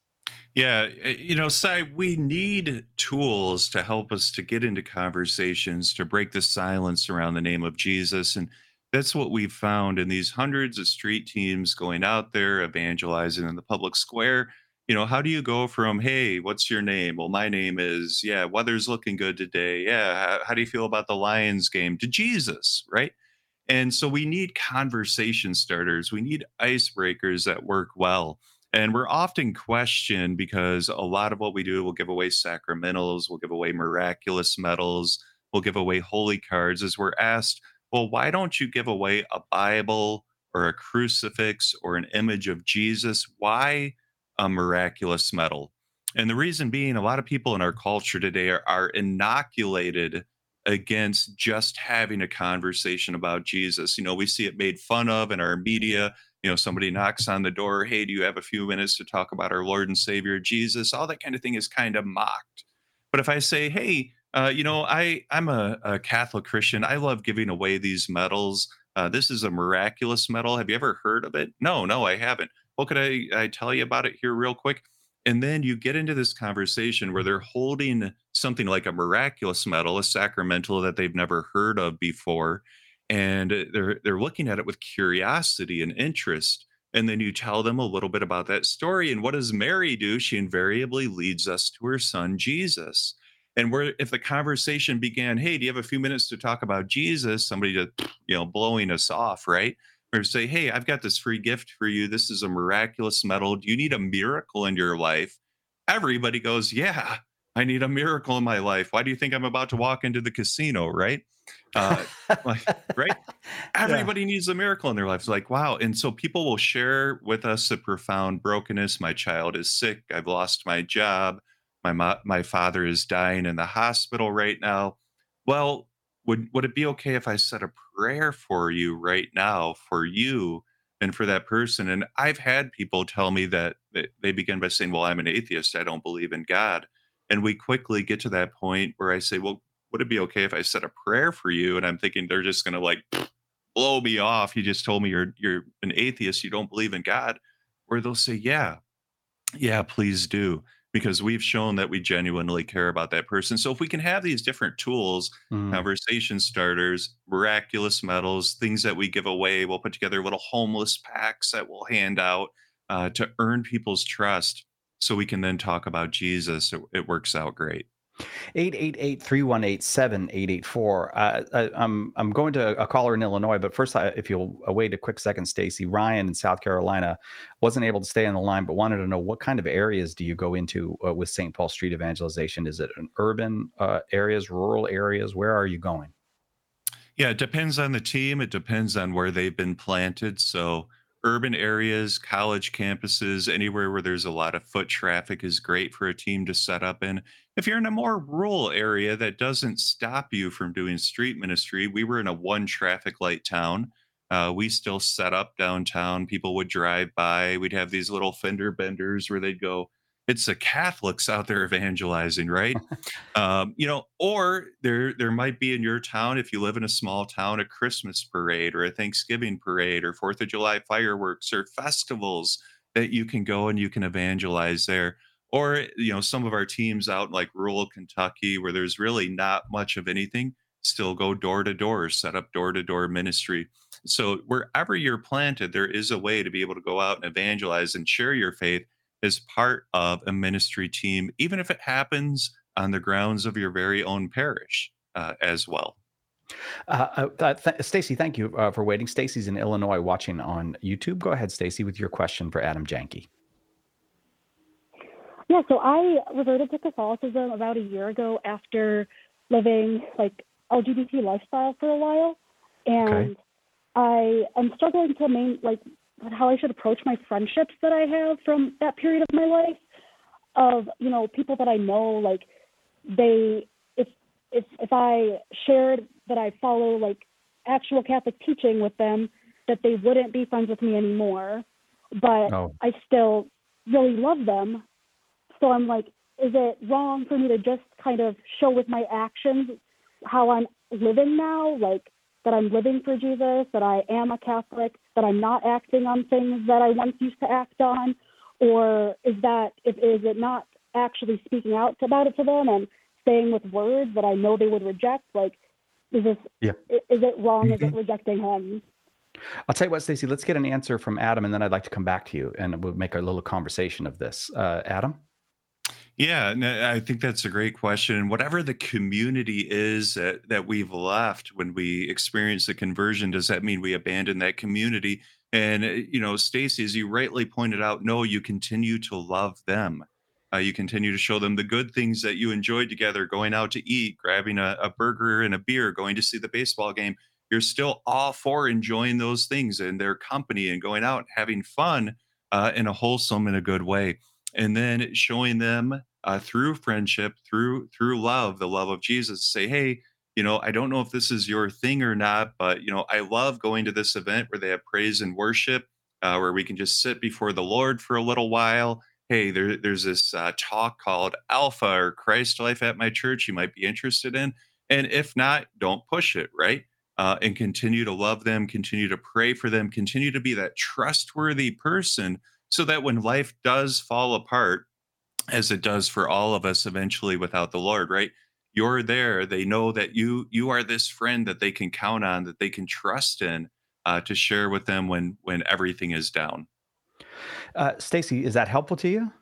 Yeah, you know, Cy, we need tools to help us to get into conversations, to break the silence around the name of Jesus. And that's what we've found in these hundreds of street teams going out there, evangelizing in the public square. You know, how do you go from, hey, what's your name? Well, my name is, yeah, weather's looking good today. Yeah, how, how do you feel about the Lions game? To Jesus, right? And so we need conversation starters. We need icebreakers that work well. And we're often questioned because a lot of what we do, we'll give away sacramentals, we'll give away miraculous medals, we'll give away holy cards, as we're asked, well, why don't you give away a Bible or a crucifix or an image of Jesus? Why a miraculous medal? And the reason being, a lot of people in our culture today are, are inoculated against just having a conversation about Jesus. You know, we see it made fun of in our media. You know, somebody knocks on the door, hey, do you have a few minutes to talk about our Lord and Savior, Jesus? All that kind of thing is kind of mocked. But if I say, hey, uh, you know, I, I'm a, a Catholic Christian. I love giving away these medals. Uh, this is a miraculous medal. Have you ever heard of it? No, no, I haven't. Well, could I, I tell you about it here real quick? And then you get into this conversation where they're holding something like a miraculous medal, a sacramental that they've never heard of before. And they're they're looking at it with curiosity and interest. And then you tell them a little bit about that story. And what does Mary do? She invariably leads us to her son, Jesus. And where if the conversation began, hey, do you have a few minutes to talk about Jesus? Somebody just, you know, blowing us off, right? Or say, hey, I've got this free gift for you. This is a miraculous medal. Do you need a miracle in your life? Everybody goes, yeah, I need a miracle in my life. Why do you think I'm about to walk into the casino, right? Uh, like, right? Everybody yeah. needs a miracle in their life. It's like, wow. And so people will share with us a profound brokenness. My child is sick. I've lost my job. My mo- my father is dying in the hospital right now. Well, would would it be okay if I said a prayer for you right now, for you and for that person? And I've had people tell me that they, they begin by saying, well, I'm an atheist. I don't believe in God. And we quickly get to that point where I say, well, would it be okay if I said a prayer for you? And I'm thinking they're just going to like blow me off. You just told me you're you're an atheist. You don't believe in God. Or they'll say, yeah, yeah, please do. Because we've shown that we genuinely care about that person. So if we can have these different tools, mm. conversation starters, miraculous medals, things that we give away, we'll put together little homeless packs that we'll hand out uh, to earn people's trust so we can then talk about Jesus. It, it works out great. eight eight eight, three one eight, seven eight eight four. Uh, I, I'm I'm going to a caller in Illinois, but first, I, if you'll wait a quick second, Stacy. Ryan in South Carolina wasn't able to stay on the line, but wanted to know what kind of areas do you go into uh, with Saint Paul Street evangelization? Is it an urban uh, areas, rural areas? Where are you going? Yeah, it depends on the team. It depends on where they've been planted. So urban areas, college campuses, anywhere where there's a lot of foot traffic is great for a team to set up in. If you're in a more rural area, that doesn't stop you from doing street ministry. We were in a one traffic light town. Uh, we still set up downtown. People would drive by. We'd have these little fender benders where they'd go, it's the Catholics out there evangelizing, right? um, you know, or there there might be in your town, if you live in a small town, a Christmas parade or a Thanksgiving parade or Fourth of July fireworks or festivals that you can go and you can evangelize there. Or, you know, some of our teams out in like rural Kentucky where there's really not much of anything, still go door to door, set up door to door ministry. So wherever you're planted, there is a way to be able to go out and evangelize and share your faith as part of a ministry team, even if it happens on the grounds of your very own parish uh, as well. Uh, uh, th- Stacy, thank you uh, for waiting. Stacy's in Illinois watching on YouTube. Go ahead, Stacy, with your question for Adam Janke. Yeah, so I reverted to Catholicism about a year ago after living like L G B T lifestyle for a while, and okay. I am struggling to main like how I should approach my friendships that I have from that period of my life. Of you know people that I know, like they if if if I shared that I follow like actual Catholic teaching with them, that they wouldn't be friends with me anymore. But oh. I still really love them. So I'm like, is it wrong for me to just kind of show with my actions how I'm living now? Like that I'm living for Jesus, that I am a Catholic, that I'm not acting on things that I once used to act on? Or is that, is, is it not actually speaking out about it to them and saying with words that I know they would reject? Like, is this, yeah. is it wrong? Mm-hmm. Is it rejecting him? I'll tell you what, Stacey, let's get an answer from Adam, and then I'd like to come back to you, and we'll make a little conversation of this. Uh, Adam? Yeah, no, I think that's a great question. Whatever the community is that, that we've left when we experience the conversion, does that mean we abandon that community? And, uh, you know, Stacy, as you rightly pointed out, no, you continue to love them. Uh, you continue to show them the good things that you enjoyed together, going out to eat, grabbing a, a burger and a beer, going to see the baseball game. You're still all for enjoying those things and their company and going out and having fun uh, in a wholesome and a good way. And then showing them uh, through friendship, through through love, the love of Jesus, say, hey, you know, I don't know if this is your thing or not, but, you know, I love going to this event where they have praise and worship, uh, where we can just sit before the Lord for a little while. Hey, there, there's this uh, talk called Alpha or Christ Life at my church you might be interested in. And if not, don't push it, right? Uh, and continue to love them, continue to pray for them, continue to be that trustworthy person so that when life does fall apart, as it does for all of us eventually without the Lord, right? You're there. They know that you you are this friend that they can count on, that they can trust in, uh, to share with them when when everything is down. Uh, Stacy, is that helpful to you?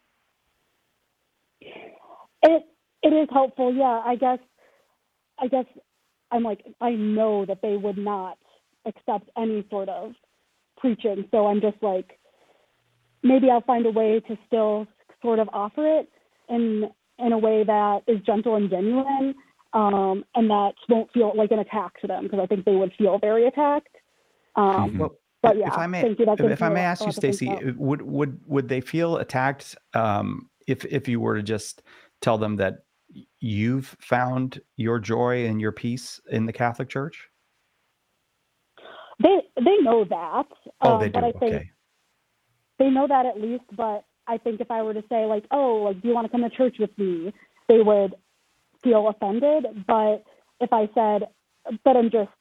It it is helpful, yeah. I guess I guess I'm like I know that they would not accept any sort of preaching, so I'm just like maybe I'll find a way to still sort of offer it in in a way that is gentle and genuine, um, and that won't feel like an attack to them, because I think they would feel very attacked. Um, Mhm. Well, but yeah, if I may, thank you. That if, gives if I me a may lot- ask a you, lot to think Stacy, about. would would would they feel attacked um, if if you were to just tell them that y- you've found your joy and your peace in the Catholic Church? They they know that, Oh, um, they but do. I think Okay. they know that at least. But I think if I were to say like, oh, like, do you want to come to church with me? They would feel offended. But if I said, but I'm just,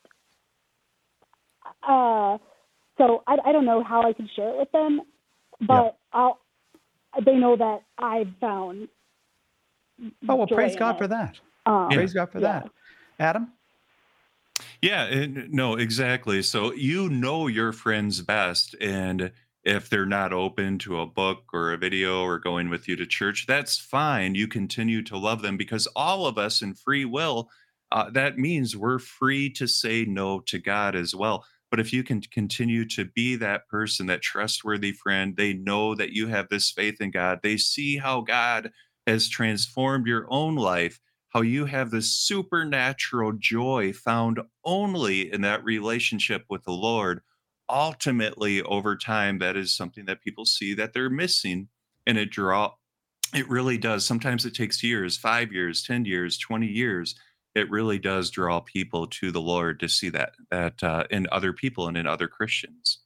uh, so I, I don't know how I could share it with them, but I'll, they know that I've found. Oh well, joy praise in God it. for that. Um, Praise God for yeah. that. Adam? Yeah, and no, exactly. So you know your friends best, and if they're not open to a book or a video or going with you to church, that's fine. You continue to love them because all of us in free will, uh, that means we're free to say no to God as well. But if you can continue to be that person, that trustworthy friend, they know that you have this faith in God. They see how God has transformed your own life, how you have this supernatural joy found only in that relationship with the Lord. Ultimately, over time, that is something that people see that they're missing, and it draw. It really does. Sometimes it takes years, five years, ten years, twenty years. It really does draw people to the Lord to see that that uh, in other people and in other Christians.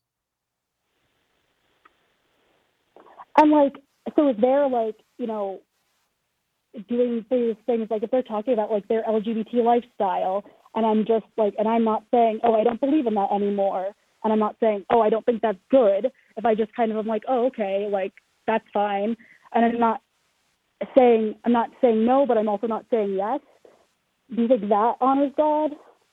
I'm like, so is there like, you know, doing these things, like if they're talking about like their L G B T lifestyle, and I'm just like, and I'm not saying, oh, I don't believe in that anymore, and I'm not saying, oh, I don't think that's good. If I just kind of am like, oh, okay, like that's fine, and I'm not saying, I'm not saying no, but I'm also not saying yes. Do you think that honors God?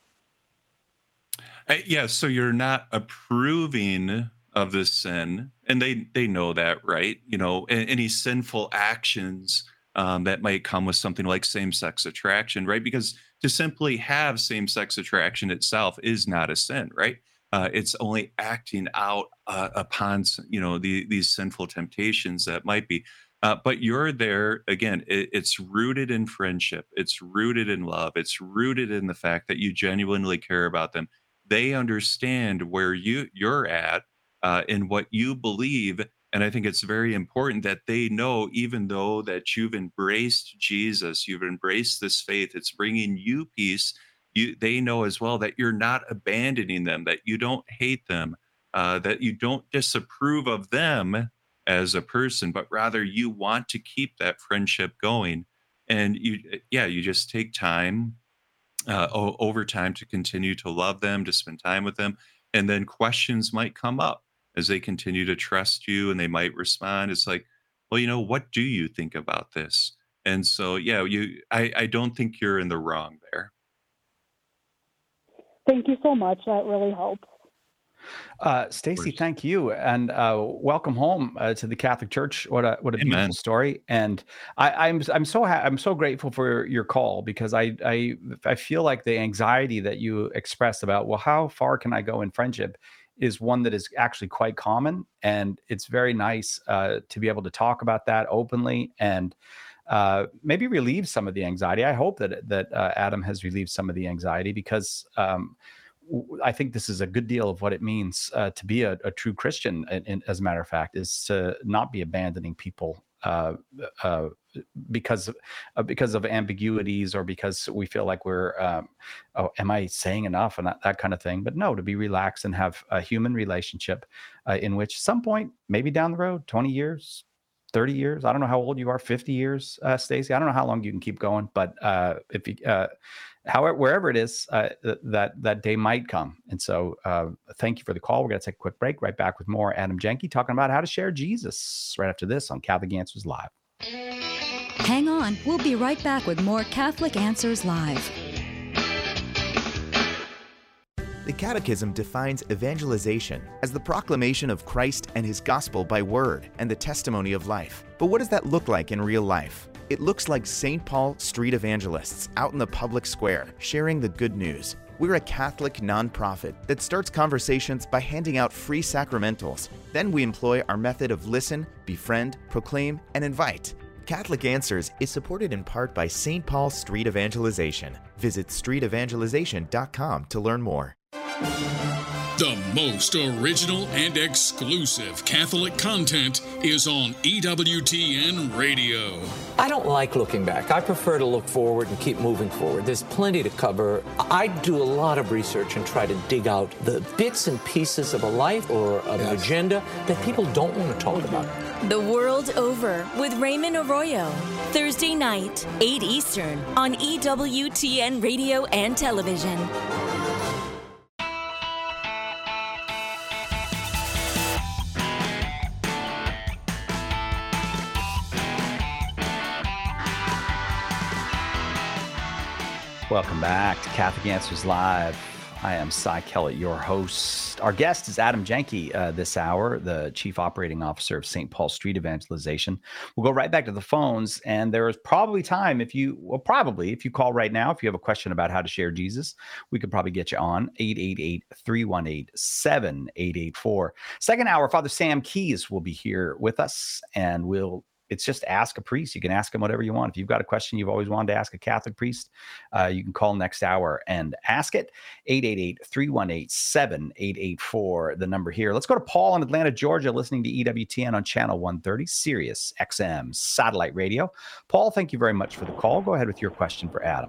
Uh, yeah, so you're not approving of the sin, and they they know that, right? You know, a- any sinful actions um, that might come with something like same-sex attraction, right? Because to simply have same-sex attraction itself is not a sin, right? Uh, it's only acting out uh, upon, s- you know, the, these sinful temptations that might be. Uh, but you're there again. It, it's rooted in friendship. It's rooted in love. It's rooted in the fact that you genuinely care about them. They understand where you you're at uh, in what you believe, and I think it's very important that they know, even though that you've embraced Jesus, you've embraced this faith, it's bringing you peace. You they know as well that you're not abandoning them, that you don't hate them, uh, that you don't disapprove of them as a person, but rather you want to keep that friendship going. And you, yeah, you just take time uh, o- over time to continue to love them, to spend time with them. And then questions might come up as they continue to trust you and they might respond. It's like, well, you know, what do you think about this? And so, yeah, you, I, I don't think you're in the wrong there. Thank you so much. That really helps. Uh, Stacy, thank you, and uh, welcome home uh, to the Catholic Church. What a what a Amen. beautiful story, and I, I'm I'm so ha- I'm so grateful for your call, because I I I feel like the anxiety that you expressed about, well, how far can I go in friendship, is one that is actually quite common, and it's very nice uh, to be able to talk about that openly and uh, maybe relieve some of the anxiety. I hope that that uh, Adam has relieved some of the anxiety, because um, w- I think this is a good deal of what it means uh, to be a, a true Christian. And, and as a matter of fact, is to not be abandoning people uh, uh, because uh, because of ambiguities, or because we feel like we're, um, oh, am I saying enough, and that, that kind of thing. But no, to be relaxed and have a human relationship uh, in which some point, maybe down the road, twenty years, thirty years. I don't know how old you are, fifty years, uh, Stacy. I don't know how long you can keep going, but uh, if you, uh, however, wherever it is, uh, that that day might come. And so uh, thank you for the call. We're going to take a quick break. Right back with more Adam Jenke talking about how to share Jesus right after this on Catholic Answers Live. Hang on. We'll be right back with more Catholic Answers Live. The Catechism defines evangelization as the proclamation of Christ and His gospel by word and the testimony of life. But what does that look like in real life? It looks like Saint Paul Street Evangelists out in the public square, sharing the good news. We're a Catholic nonprofit that starts conversations by handing out free sacramentals. Then we employ our method of listen, befriend, proclaim, and invite. Catholic Answers is supported in part by Saint Paul Street Evangelization. Visit street evangelization dot com to learn more. The most original and exclusive Catholic content is on E W T N Radio. I don't like looking back. I prefer to look forward and keep moving forward. There's plenty to cover. I do a lot of research and try to dig out the bits and pieces of a life or of yes. an agenda that people don't want to talk about. The World Over with Raymond Arroyo. Thursday night, eight Eastern on E W T N Radio and Television. Welcome back to Catholic Answers Live. I am Cy Kellett, your host. Our guest is Adam Jenke uh, this hour, the Chief Operating Officer of Saint Paul Street Evangelization. We'll go right back to the phones, and there is probably time if you, well, probably if you call right now, if you have a question about how to share Jesus, we could probably get you on eight eight eight, three one eight, seven eight eight four. Second hour, Father Sam Keys will be here with us, and we'll It's just ask a priest. You can ask him whatever you want. If you've got a question you've always wanted to ask a Catholic priest, uh, you can call next hour and ask it. eight eight eight, three one eight, seven eight eight four, the number here. Let's go to Paul in Atlanta, Georgia, listening to E W T N on channel one thirty, Sirius X M satellite radio. Paul, thank you very much for the call. Go ahead with your question for Adam.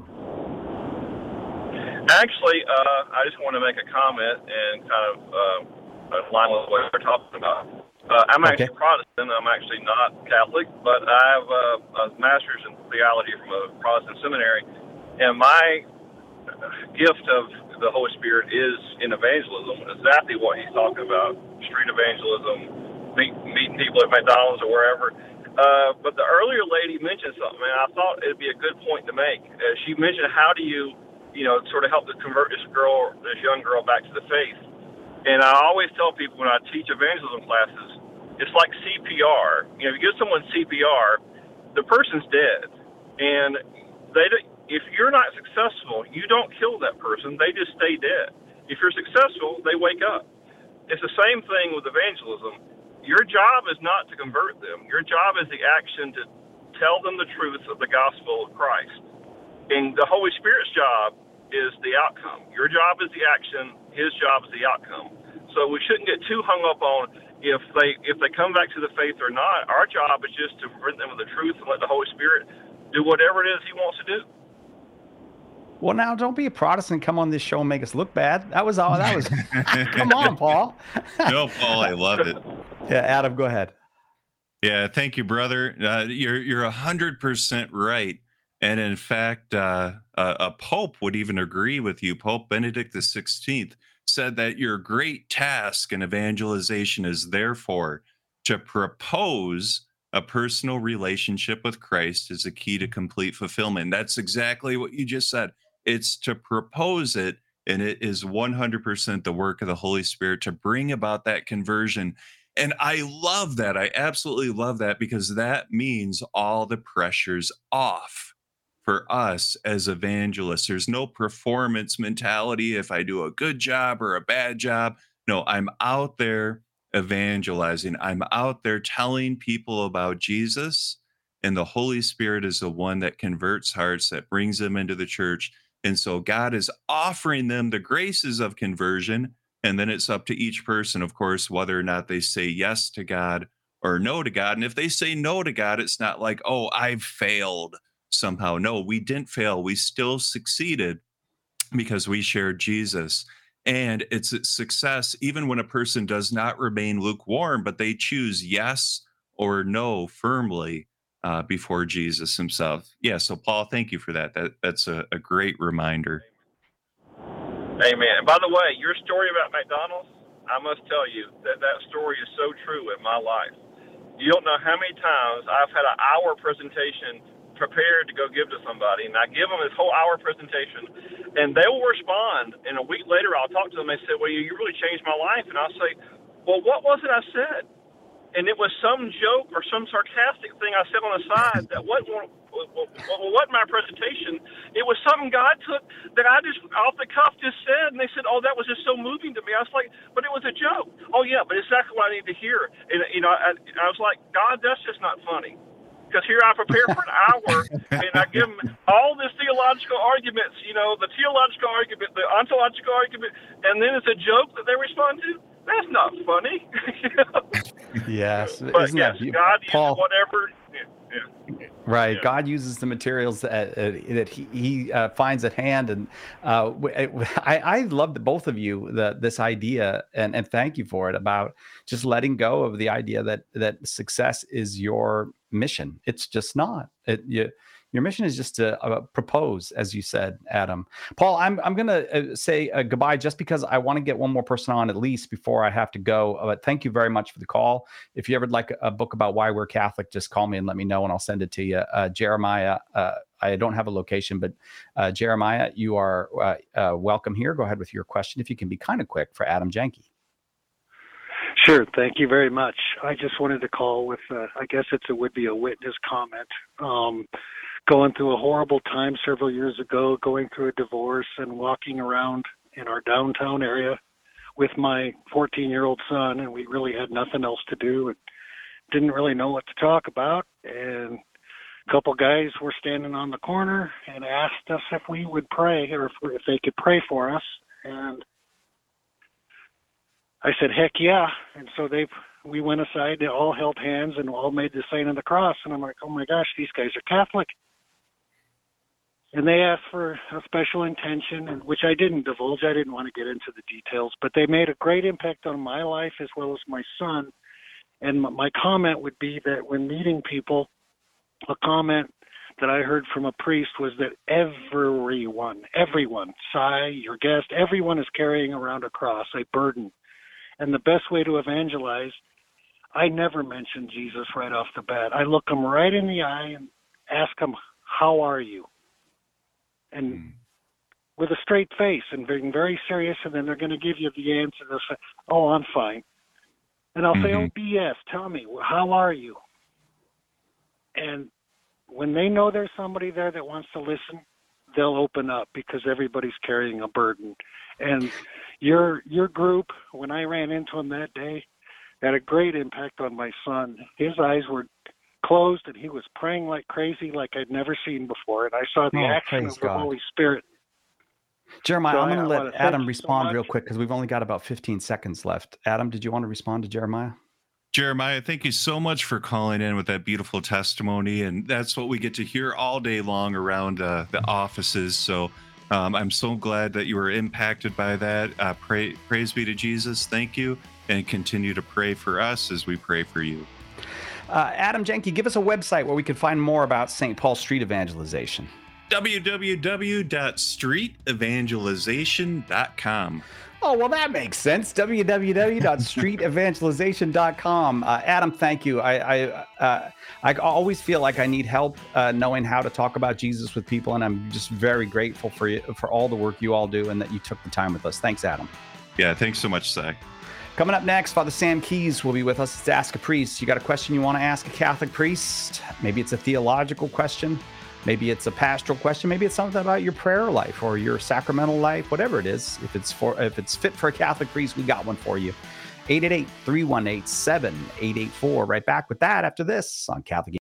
Actually, uh, I just want to make a comment and kind of uh, align with what we're talking about. Uh, I'm actually okay. Protestant. I'm actually not Catholic, but I have uh, a master's in theology from a Protestant seminary, and my gift of the Holy Spirit is in evangelism, exactly what he's talking about, street evangelism, meet, meeting people at McDonald's or wherever. Uh, but the earlier lady mentioned something, and I thought it'd be a good point to make. Uh, she mentioned, how do you, you know, sort of help to convert this girl, this young girl back to the faith? And I always tell people when I teach evangelism classes, it's like C P R. You know, if you give someone C P R, the person's dead. And they, if you're not successful, you don't kill that person. They just stay dead. If you're successful, they wake up. It's the same thing with evangelism. Your job is not to convert them. Your job is the action to tell them the truth of the gospel of Christ. And the Holy Spirit's job is the outcome. Your job is the action. His job is the outcome. So we shouldn't get too hung up on if they if they come back to the faith or not. Our job is just to present them with the truth and let the Holy Spirit do whatever it is he wants to do. Well, now, don't be a Protestant, come on this show and make us look bad. That was all. That was. Come on, Paul. No, Paul, I love it. Yeah, Adam, go ahead. Yeah, thank you, brother. Uh, you're you're a hundred percent right. And in fact, uh, a, a pope would even agree with you. Pope Benedict the sixteenth said that your great task in evangelization is therefore to propose a personal relationship with Christ as a key to complete fulfillment. That's exactly what you just said. It's to propose it, and it is one hundred percent the work of the Holy Spirit to bring about that conversion. And I love that. I absolutely love that, because that means all the pressure's off for us as evangelists. There's no performance mentality. If I do a good job or a bad job, No, I'm out there evangelizing. I'm out there telling people about Jesus, and the Holy Spirit is the one that converts hearts, that brings them into the church. And so God is offering them the graces of conversion. And then it's up to each person, of course, whether or not they say yes to God or no to God. And if they say no to God, it's not like, oh, I've failed somehow. No, we didn't fail. We still succeeded because we shared Jesus. And it's a success even when a person does not remain lukewarm, but they choose yes or no firmly uh, before Jesus himself. Yeah, so Paul, thank you for that. That That's a, a great reminder. Amen. And by the way, your story about McDonald's, I must tell you that that story is so true in my life. You don't know how many times I've had an hour presentation prepared to go give to somebody, and I give them this whole hour presentation, and they will respond, and a week later I'll talk to them. They say, well, you really changed my life. And I'll say, well, what was it I said? And it was some joke or some sarcastic thing I said on the side that wasn't, well, wasn't my presentation. It was something God took that I just off the cuff just said, and they said, oh, that was just so moving to me. I was like, but it was a joke. Oh, yeah, but it's exactly what I need to hear. And, you know, I, I was like, God, that's just not funny. Because here I prepare for an hour, and I give them all this theological arguments, you know, the theological argument, the ontological argument, and then it's a joke that they respond to. That's not funny. You know? Yes. But Isn't yes, that, God Paul, uses whatever. Yeah, yeah. Right. Yeah. God uses the materials that, uh, that he, he uh, finds at hand. And uh, I, I love the both of you, the, this idea, and, and thank you for it, about just letting go of the idea that that success is your mission. It's just not. It, you, your mission is just to uh, propose, as you said, Adam. Paul, I'm I'm going to uh, say uh, goodbye just because I want to get one more person on at least before I have to go. But thank you very much for the call. If you ever like a book about why we're Catholic, just call me and let me know, and I'll send it to you. Uh, Jeremiah, uh, I don't have a location, but uh, Jeremiah, you are uh, uh, welcome here. Go ahead with your question, if you can be kind of quick, for Adam Janke. Sure. Thank you very much. I just wanted to call with, uh, I guess it's, it would be a witness comment. Um, going through a horrible time several years ago, going through a divorce and walking around in our downtown area with my fourteen-year-old son, and we really had nothing else to do and didn't really know what to talk about. And a couple guys were standing on the corner and asked us if we would pray, or if, if they could pray for us. And I said, heck yeah. And so they, we went aside, they all held hands and all made the sign of the cross. And I'm like, oh my gosh, these guys are Catholic. And they asked for a special intention, and which I didn't divulge. I didn't want to get into the details, but they made a great impact on my life as well as my son. And my comment would be that when meeting people, a comment that I heard from a priest was that everyone, everyone, Cy, your guest, everyone is carrying around a cross, a burden. And the best way to evangelize, I never mention Jesus right off the bat. I look them right in the eye and ask them, how are you? And mm. with a straight face and being very serious, and then they're going to give you the answer. They'll say, oh, I'm fine. And I'll mm-hmm. say, oh, B S, tell me, how are you? And when they know there's somebody there that wants to listen, they'll open up, because everybody's carrying a burden. And your your group, when I ran into him that day, had a great impact on my son. His eyes were closed, and he was praying like crazy, like I'd never seen before. And I saw the oh, action of the God. Holy Spirit. Jeremiah, so I'm going to let Adam so respond much. real quick, because we've only got about fifteen seconds left. Adam, did you want to respond to Jeremiah? Jeremiah, thank you so much for calling in with that beautiful testimony. And that's what we get to hear all day long around uh, the offices. So um, I'm so glad that you were impacted by that. Uh, pray, praise be to Jesus. Thank you. And continue to pray for us as we pray for you. Uh, Adam Janke, give us a website where we can find more about Saint Paul Street Evangelization. w w w dot street evangelization dot com. Oh, well, that makes sense. w w w dot street evangelization dot com. Uh, Adam, thank you. I I, uh, I always feel like I need help uh, knowing how to talk about Jesus with people, and I'm just very grateful for you, for all the work you all do, and that you took the time with us. Thanks, Adam. Yeah, thanks so much, Cy. Coming up next, Father Sam Keys will be with us. It's Ask a Priest. You got a question you want to ask a Catholic priest? Maybe it's a theological question. Maybe it's a pastoral question. Maybe it's something about your prayer life or your sacramental life, whatever it is. If it's for if it's fit for a Catholic priest, we got one for you. eight eight eight, three one eight, seven eight eight four. Right back with that after this on Catholic